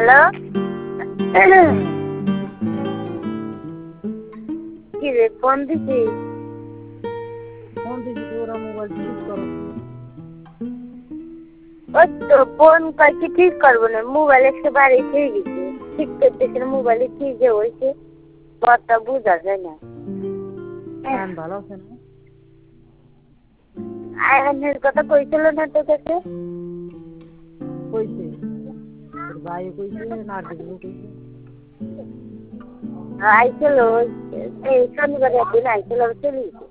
Hello কি রে phone দিছিস? ফোন দিছি তোরা মোবাইল ঠিক করো। ওই তো ফোন কি ঠিক করবো না, মোবাইল একেবারে ঠিক গেছে, ঠিক করতেছে মোবাইলে কি যে হয়েছে কথা বোঝা যায় না। ভালো আছে না? আয়নের কথা কইছিল না তোর কাছে? কইছে ভাই কইছে নার্গিসও কইছে আইছিল এই শনিবার একদিন আইছিল চলে গেছে।